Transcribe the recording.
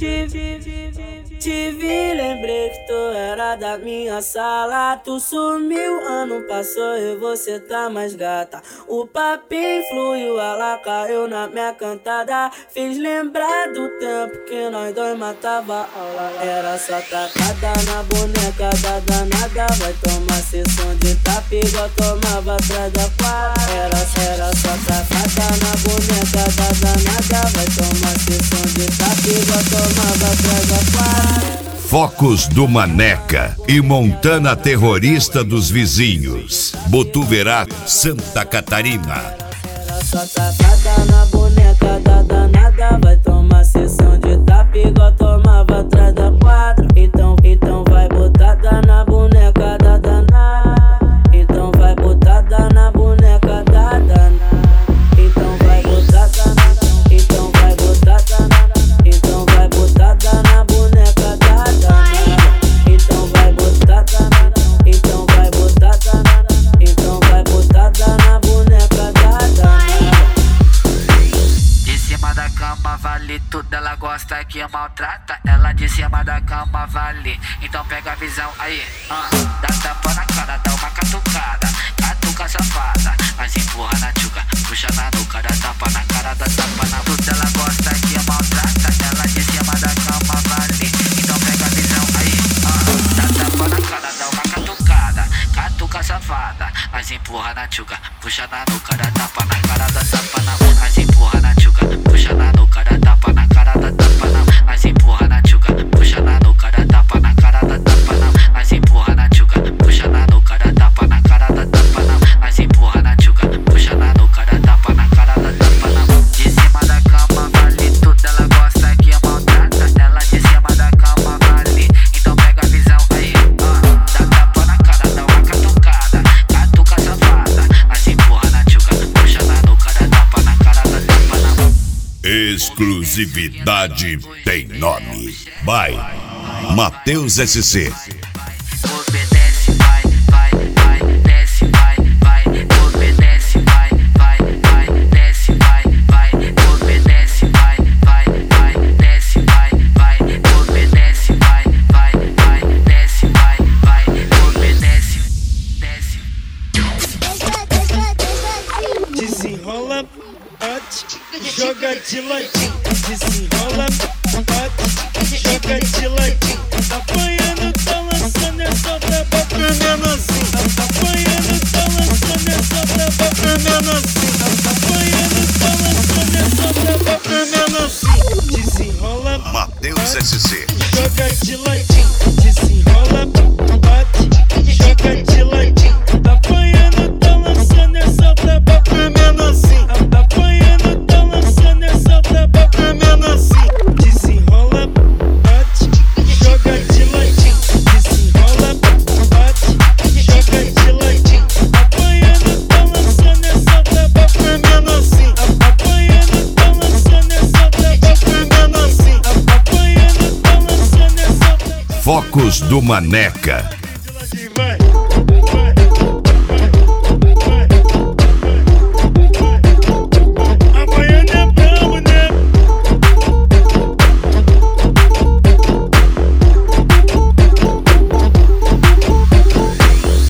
Te vi, lembrei que tu era da minha sala. Tu sumiu, ano passou e você tá mais gata. O papinho fluiu, ela caiu na minha cantada. Fiz lembrar do tempo que nós dois matava aula. Era só tacada na boneca da danada. Vai tomar sessão de tapa igual tomava atrás da quadra. Era só tacada na boneca da danada. Vai tomar sessão de tapa igual tomava atrás da quadra. Focos do Maneca e Montana Terrorista dos Vizinhos, Botuverá, Santa Catarina. Era só tacada na boneca da danada. Vai tomar sessão de tapa igual tomava atrás da quadra. Então vai botada na boneca da danada. Então vai botada na boneca da danada. Então vai botada na. Então vai botada na. Então vai botada na boneca da danada. Então vai botada na. Então vai botada na. Então vai botada na boneca da danada. De cima da cama vale tudo, ela gosta que maltrata. Ela de cima da cama vale, então pega a visão aí. Dá tapa na cara, dá uma catucada. Catuca safada, mas empurra na tchuca, puxa na nuca. Dá tapa na cara, dá tapa na tudo, ela gosta que maltrata. Ela de cima da cama vale, então pega a visão aí. Dá tapa na cara, dá uma catucada. Catuca safada, mas empurra na tchuca, puxa na nuca. Dá tapa na cara, dá tapa na nuca, mas empurra na tchuca, puxa na nuca. Dá tapa na cara, dá tapa na, mas empurra na tchuca, puxa na nuca. Dá tapa na cara, dá tapa na, mas empurra na tchuca, puxa na nuca. Dá tapa na cara, dá tapa na, mas empurra na tchuca, puxa na nuca. Dá tapa na cara, dá tapa na. De cima da cama vale tudo, ela gosta que maltrata. Ela de cima da cama vale, então pega a visão aí. Dá tapa na cara, dá uma catucada. Catuca safada, mas empurra na tchuca, puxa na nuca. Dá tapa na cara, dá tapa na. Exclusividade tem nome. By Matheus SC. Obedece, vai, vai, vai, desce, vai, vai, obedece, vai, vai, vai, desce, vai, vai, obedece, vai, vai, vai, desce, vai, vai, obedece, vai, vai, vai, desce, vai, vai, obedece, desce. Desenrola, bate, joga de ladinho. Desenrola, bate, joga de ladinho. Apanhando, tá lançando, é só pra bater menorzinho. Apanhando, tá lançando, é só pra bater menorzinho. Apanhando, tá lançando, é só pra bater menorzinho. Desenrola, Matheus SC. joga de ladinho. Desenrola, bate, joga de ladinho. Apanhando, tá lançando, é só pra bater menorzinho. Apanhando, tá lançando, é só pra bater menorzinho. Desenrola, bate, joga de ladinho. Desenrola, bate, joga de ladinho. Apanhando, tá lançando, é só pra bater menorzinho. Apanhando, tá lançando, é só pra bater menorzinho. Apanhando, tá lançando, é só pra. Focos do Maneca